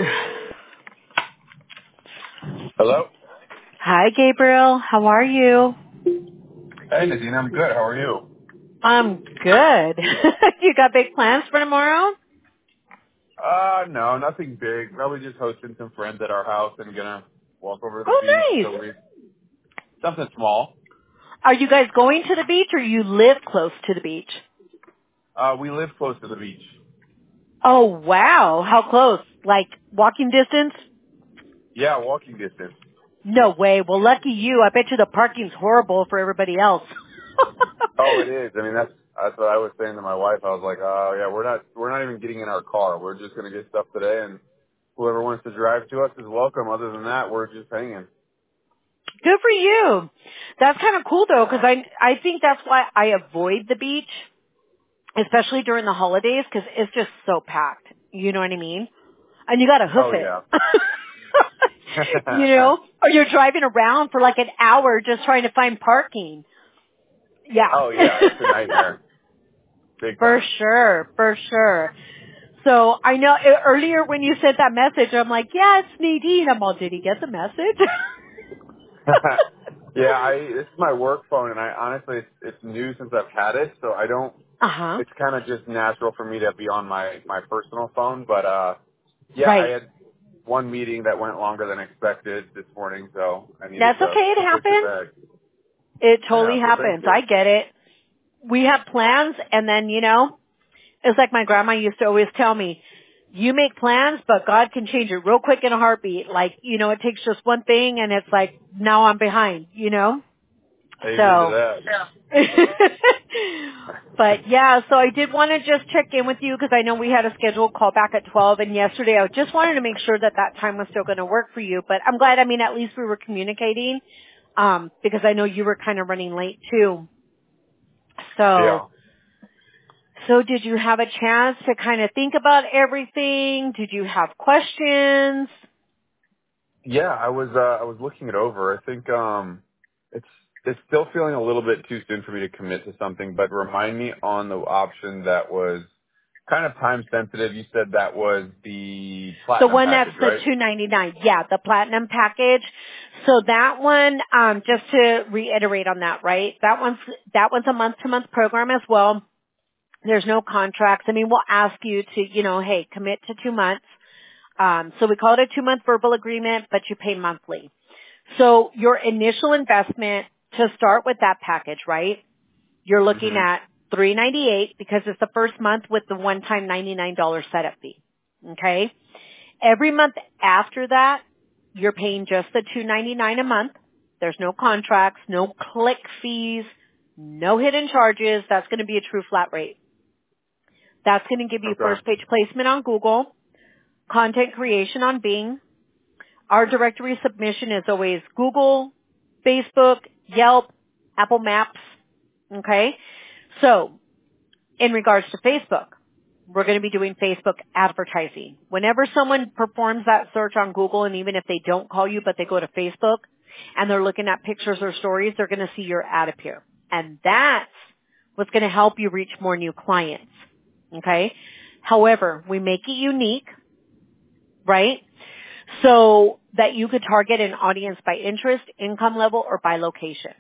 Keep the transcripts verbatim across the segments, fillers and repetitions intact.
Hello? Hi, Gabriel. How are you? Hey, Nadine, I'm good. How are you? I'm good. You got big plans for tomorrow? Uh, no, nothing big. Probably just hosting some friends at our house and gonna walk over to the Oh, beach. nice. So we something small. Are you guys going to the beach or you live close to the beach? Uh, we live close to the beach. Oh, wow. How close? Like walking distance? Yeah, walking distance. No way. Well, lucky you. I bet you the parking's horrible for everybody else. Oh, it is. I mean, that's that's what I was saying to my wife. I was like, oh yeah, we're not we're not even getting in our car. We're just gonna get stuff today, and whoever wants to drive to us is welcome. Other than that, we're just hanging. Good for you. That's kind of cool though, because I I think that's why I avoid the beach, especially during the holidays, because it's just so packed. You know what I mean? And you gotta hoof Oh it. yeah. You know? Or you're driving around for like an hour just trying to find parking. Yeah. Oh yeah, it's a nightmare. Big For time. sure, for sure. So I know e- earlier when you sent that message, I'm like, yeah, it's Nadine. I'm all, did he get the message? yeah, I this is my work phone, and I honestly it's, it's new since I've had it, so I don't. Uh-huh. It's kind of just natural for me to be on my my personal phone, but uh, yeah, I Right. had one meeting that went longer than expected this morning, so I needed That's to okay. It to push it happens. back. It Yeah, totally so thank happens. you. I get it. We have plans and then, you know, it's like my grandma used to always tell me, you make plans, but God can change it real quick in a heartbeat. Like, you know, it takes just one thing and it's like, now I'm behind, you know? Amen to So, that. but yeah, so I did want to just check in with you because I know we had a scheduled call back at twelve and yesterday I just wanted to make sure that that time was still going to work for you. But I'm glad, I mean, at least we were communicating, um, because I know you were kind of running late too. So, Yeah. so did you have a chance to kind of think about everything? Did you have questions? Yeah, I was uh, I was looking it over. I think um, it's it's still feeling a little bit too soon for me to commit to something. But remind me on the option that was kind of time sensitive. You said that was the The platinum one that's package, the right? two ninety-nine. Yeah, the platinum package. So that one, um, just to reiterate on that, right? That one's, that one's a month to month program as well. There's no contracts. I mean, we'll ask you to, you know, hey, commit to two months. Um, so we call it a two month verbal agreement, but you pay monthly. So your initial investment to start with that package, right? You're looking hmm at three ninety-eight because it's the first month with the one time ninety-nine dollars setup fee. Okay? Every month after that, you're paying just the two ninety-nine a month. There's no contracts, no click fees, no hidden charges. That's going to be a true flat rate. That's going to give you Okay. first page placement on Google, content creation on Bing. Our directory submission is always Google, Facebook, Yelp, Apple Maps. Okay? So, in regards to Facebook, we're going to be doing Facebook advertising. Whenever someone performs that search on Google, and even if they don't call you, but they go to Facebook and they're looking at pictures or stories, they're going to see your ad appear. And that's what's going to help you reach more new clients. Okay? However, we make it unique, right? So that you could target an audience by interest, income level, or by location.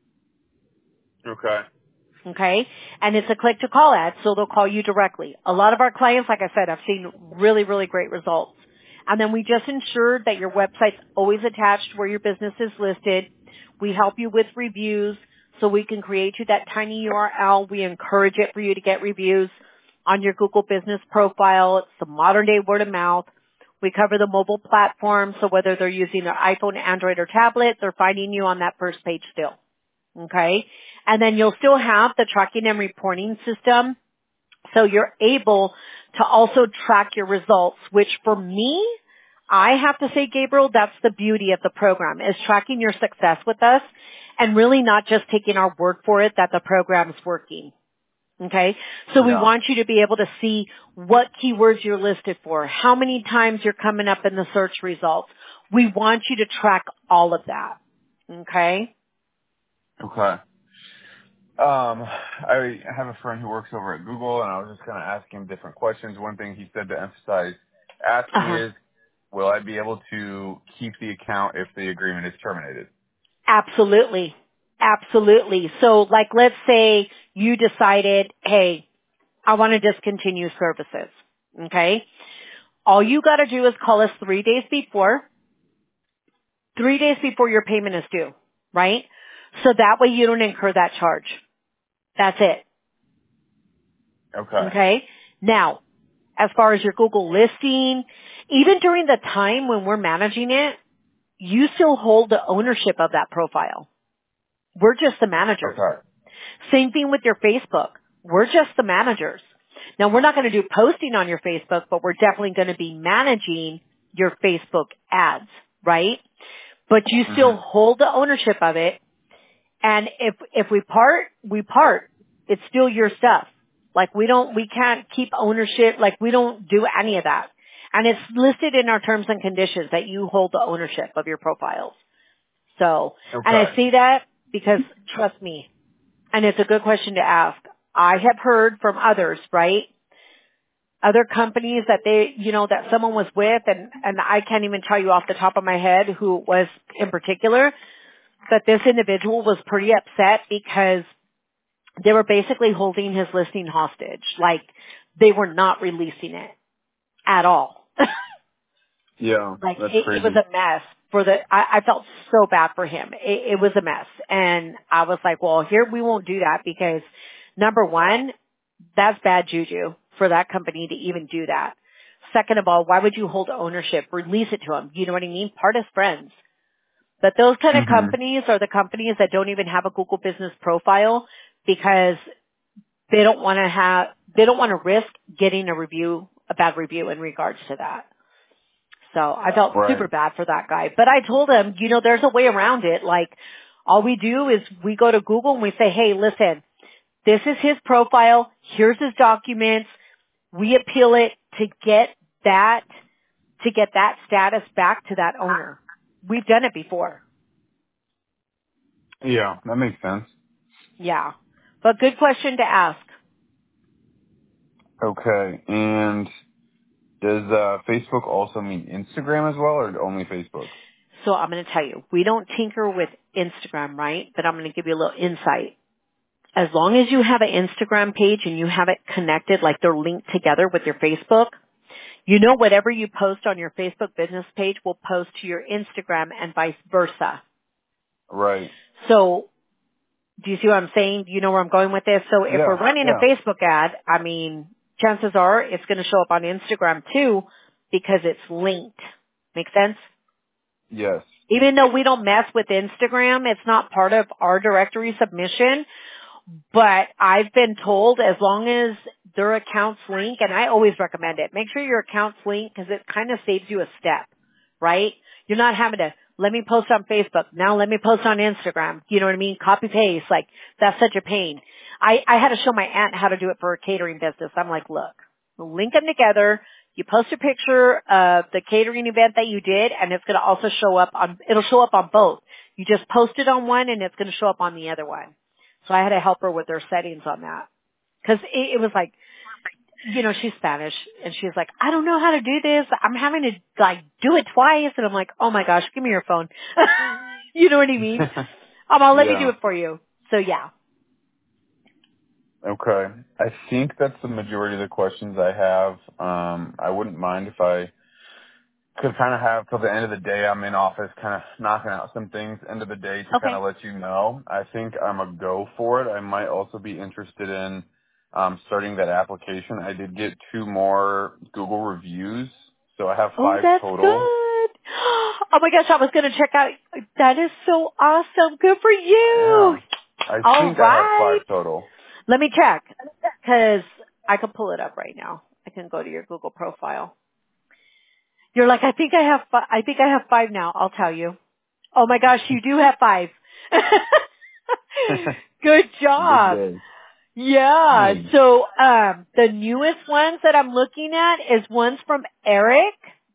Okay. Okay? And it's a click to call ad, so they'll call you directly. A lot of our clients, like I said, I've seen really, really great results. And then we just ensure that your website's always attached where your business is listed. We help you with reviews so we can create you that tiny U R L. We encourage it for you to get reviews on your Google business profile. It's the modern day word of mouth. We cover the mobile platform, so whether they're using their iPhone, Android, or tablet, they're finding you on that first page still. Okay? And then you'll still have the tracking and reporting system. So you're able to also track your results, which for me, I have to say, Gabriel, that's the beauty of the program, is tracking your success with us and really not just taking our word for it that the program is working. Okay? So we Yeah. want you to be able to see what keywords you're listed for, how many times you're coming up in the search results. We want you to track all of that. Okay? Okay. Um, I have a friend who works over at Google, and I was just kind of asking him different questions. One thing he said to emphasize, ask me Uh-huh. is will I be able to keep the account if the agreement is terminated? Absolutely. Absolutely. So like let's say you decided, hey, I want to discontinue services. Okay? All you got to do is call us three days before, three days before your payment is due, right? So that way you don't incur that charge. That's it. Okay. Okay? Now, as far as your Google listing, even during the time when we're managing it, you still hold the ownership of that profile. We're just the managers. Okay. Same thing with your Facebook. We're just the managers. Now we're not going to do posting on your Facebook, but we're definitely going to be managing your Facebook ads, right? But you still hmm hold the ownership of it. And if, if we part, we part. It's still your stuff. Like we don't, we can't keep ownership, like we don't do any of that. And it's listed in our terms and conditions that you hold the ownership of your profiles. So, and Okay. I see that because trust me, and it's a good question to ask. I have heard from others, right? Other companies that they, you know, that someone was with and, and I can't even tell you off the top of my head who it was in particular, that this individual was pretty upset because they were basically holding his listing hostage. Like they were not releasing it at all. Yeah, Like that's it, it was crazy. a mess for the, I, I felt so bad for him. It, it was a mess. And I was like, well, here we won't do that because number one, that's bad juju for that company to even do that. Second of all, why would you hold ownership? Release it to them. You know what I mean? Part as friends. But those kind of hmm companies are the companies that don't even have a Google business profile because they don't want to have, they don't want to risk getting a review, a bad review in regards to that. So I felt super Right. bad for that guy. But I told him, you know, there's a way around it. Like, all we do is we go to Google and we say, hey, listen, this is his profile. Here's his documents. We appeal it to get that, to get that status back to that owner. We've done it before. Yeah, that makes sense. Yeah. But good question to ask. Okay. And does uh, Facebook also mean Instagram as well, or only Facebook? So I'm going to tell you, we don't tinker with Instagram, right? But I'm going to give you a little insight. As long as you have an Instagram page and you have it connected, like they're linked together with your Facebook, you know whatever you post on your Facebook business page will post to your Instagram and vice versa. Right. So do you see what I'm saying? Do you know where I'm going with this? So if we're Yeah. running a Yeah. Facebook ad, I mean, chances are it's going to show up on Instagram too because it's linked. Make sense? Yes. Even though we don't mess with Instagram, it's not part of our directory submission. But I've been told as long as their accounts link, and I always recommend it, make sure your accounts link because it kind of saves you a step, right? You're not having to, let me post on Facebook, now let me post on Instagram. You know what I mean? Copy paste, like that's such a pain. I, I had to show my aunt how to do it for a catering business. I'm like, look, link them together. You post a picture of the catering event that you did and it's going to also show up on, it'll show up on both. You just post it on one and it's going to show up on the other one. So I had to help her with their settings on that. Cause it, it was like, you know, she's Spanish and she's like, I don't know how to do this. I'm having to like do it twice. And I'm like, oh my gosh, give me your phone. You know what I mean? Um, I'll let me do Yeah. it for you. So yeah. Okay. I think that's the majority of the questions I have. Um, I wouldn't mind if I could kind of have till the end of the day. I'm in office kind of knocking out some things end of the day to kind Okay. of let you know. I think I'm a go for it. I might also be interested in um, starting that application. I did get two more Google reviews, so I have Oh, five that's total. good. Oh my gosh, I was going to check out. That is so awesome. Good for you. Yeah. I All think I have right. five total. Let me check because I can pull it up right now. I can go to your Google profile. You're like, I think I have, fi- I think I have five now. I'll tell you. Oh my gosh, you do have five. Good Big job. day. Yeah. Thanks. So, um, the newest ones that I'm looking at is ones from Eric.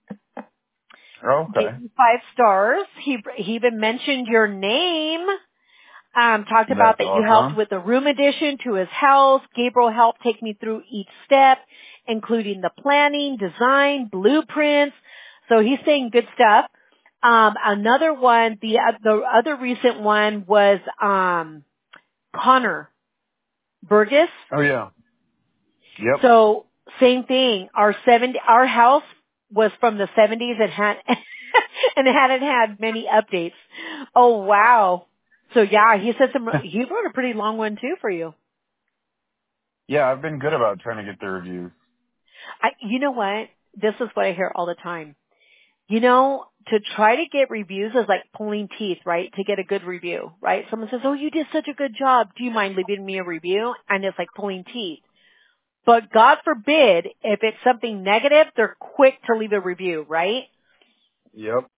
Gave Okay. you five stars. He, he even mentioned your name. Um, talked about That's that you helped awesome. with the room addition to his house. Gabriel helped take me through each step, including the planning, design, blueprints. So he's saying good stuff. Um, another one, the, uh, the other recent one was, um, Connor Burgess. Oh yeah. Yep. So same thing. Our seventy, our house was from the seventies and had, and it hadn't had many updates. Oh wow. So yeah, he said some, he wrote a pretty long one too for you. Yeah, I've been good about trying to get the reviews. I, you know what? This is what I hear all the time. You know, to try to get reviews is like pulling teeth, right? To get a good review, right? Someone says, oh, you did such a good job. Do you mind leaving me a review? And it's like pulling teeth. But God forbid, if it's something negative, they're quick to leave a review, right? Yep.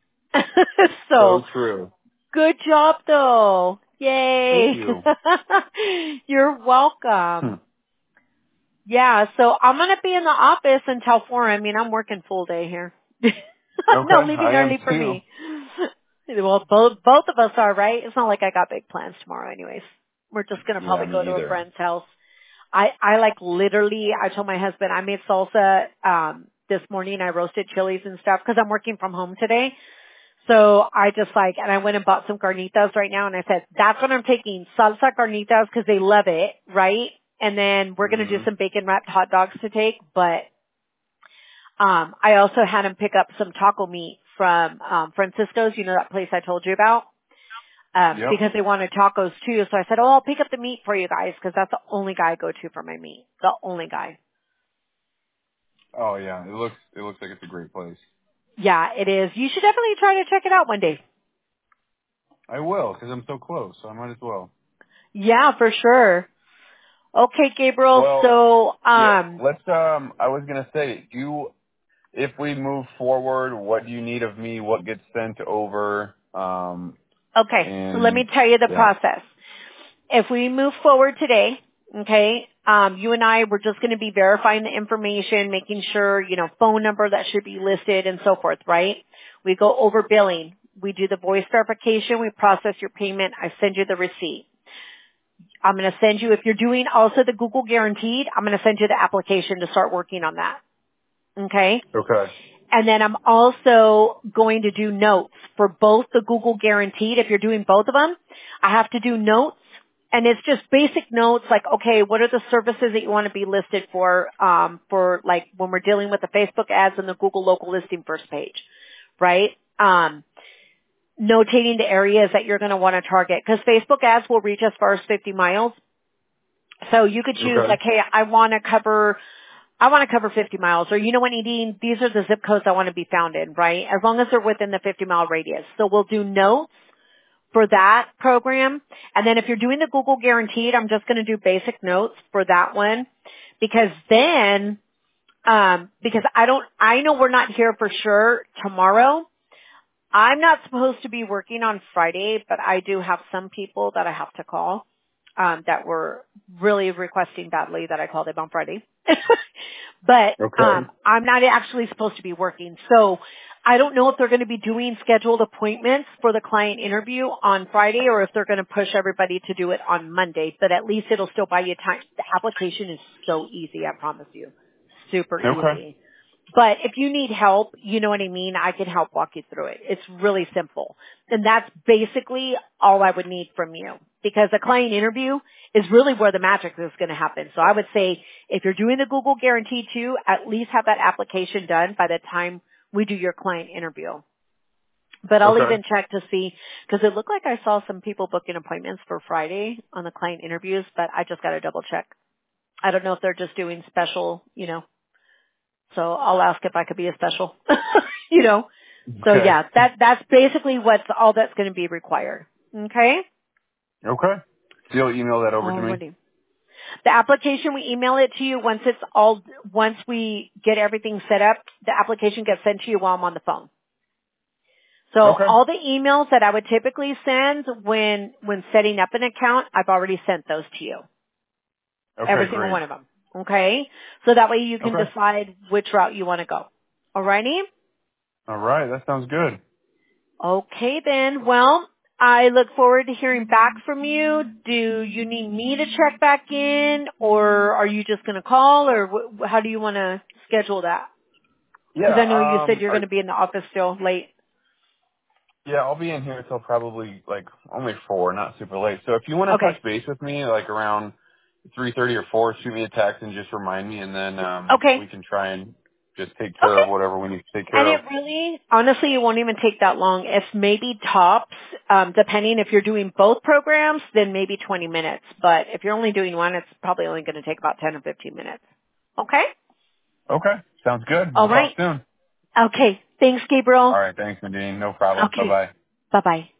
So, So true. good job though. Thank Yay. you. You're Hmm. welcome. Yeah, so I'm going to be in the office until four. I mean, I'm working full day here. No, Okay, leaving I am early for too. me. Well, both both of us are, right? It's not like I got big plans tomorrow anyways. We're just going to Yeah, probably go me to a either. friend's house. I, I like literally, I told my husband I made salsa, um, this morning. I roasted chilies and stuff because I'm working from home today. So I just like, and I went and bought some carnitas right now and I said, that's what I'm taking, salsa carnitas because they love it, right? And then we're going to do Mhm. some bacon wrapped hot dogs to take, but, um, I also had him pick up some taco meat from, um, Francisco's, you know, that place I told you about. Um, Yep. because they wanted tacos too. So I said, oh, I'll pick up the meat for you guys because that's the only guy I go to for my meat. The only guy. Oh yeah, it looks it looks like it's a great place. Yeah, it is. You should definitely try to check it out one day. I will, because I'm so close, so I might as well. Yeah, for sure. Okay, Gabriel. Well, So, yeah. um, Let's. Um, I was gonna say, do you, if we move forward, what do you need of me? What gets sent over? Um, okay. So let me and tell you the yeah. process. If we move forward today, okay, um, you and I, we're just going to be verifying the information, making sure, you know, phone number that should be listed and so forth, right? We go over billing. We do the voice verification. We process your payment. I send you the receipt. I'm going to send you, if you're doing also the Google Guaranteed, I'm going to send you the application to start working on that. Okay? Okay. And then I'm also going to do notes for both the Google Guaranteed. If you're doing both of them, I have to do notes. And it's just basic notes like, okay, what are the services that you want to be listed for, um, for like when we're dealing with the Facebook ads and the Google local listing first page, right? Um, notating the areas that you're going to want to target because Facebook ads will reach as far as fifty miles. So you could choose Okay. like, hey, I want to cover I want to cover fifty miles, or you know what, Nadine, these are the zip codes I want to be found in, right? As long as they're within the fifty mile radius. So we'll do notes for that program. And then if you're doing the Google Guaranteed, I'm just going to do basic notes for that one. Because then, um, because I don't, I know we're not here for sure tomorrow. I'm not supposed to be working on Friday, but I do have some people that I have to call, um, that were really requesting badly that I call them on Friday. But, Okay. um, I'm not actually supposed to be working. So I don't know if they're going to be doing scheduled appointments for the client interview on Friday or if they're going to push everybody to do it on Monday, but at least it'll still buy you time. The application is so easy, I promise you. Super Okay. easy. But if you need help, you know what I mean, I can help walk you through it. It's really simple. And that's basically all I would need from you. Because a client interview is really where the magic is going to happen. So I would say if you're doing the Google Guarantee too, at least have that application done by the time we do your client interview. But I'll Okay. even check to see, because it looked like I saw some people booking appointments for Friday on the client interviews, but I just got to double check. I don't know if they're just doing special, you know, so I'll ask if I could be a special, you know. So Okay. yeah, that that's basically what's all that's going to be required. Okay. Okay. So you'll email that over to me? Alrighty. The application, we email it to you once it's all, once we get everything set up, the application gets sent to you while I'm on the phone. So Okay. all the emails that I would typically send when, when setting up an account, I've already sent those to you. Every Okay, single great. one of them. Okay? So that way you can Okay. decide which route you want to go. Alrighty? All right, that sounds good. Okay then. Well, I look forward to hearing back from you. Do you need me to check back in or are you just going to call or wh- how do you want to schedule that? Because I know you Yeah. said Um. you're I, going to be in the office still late. yeah, I'll be in here till probably like only four, not super late. So if you want to Okay. touch base with me, like around three thirty or four, shoot me a text and just remind me, and then um Okay. we can try and just take care Okay. of whatever we need to take And care it of. really, honestly, it won't even take that long. If maybe tops, um, depending if you're doing both programs, then maybe twenty minutes. But if you're only doing one, it's probably only going to take about ten or fifteen minutes. Okay? Okay, sounds good. All We'll talk right. soon. Okay. Thanks, Gabriel. All right, thanks, Nadine. No problem. Bye Okay. bye. Bye-bye.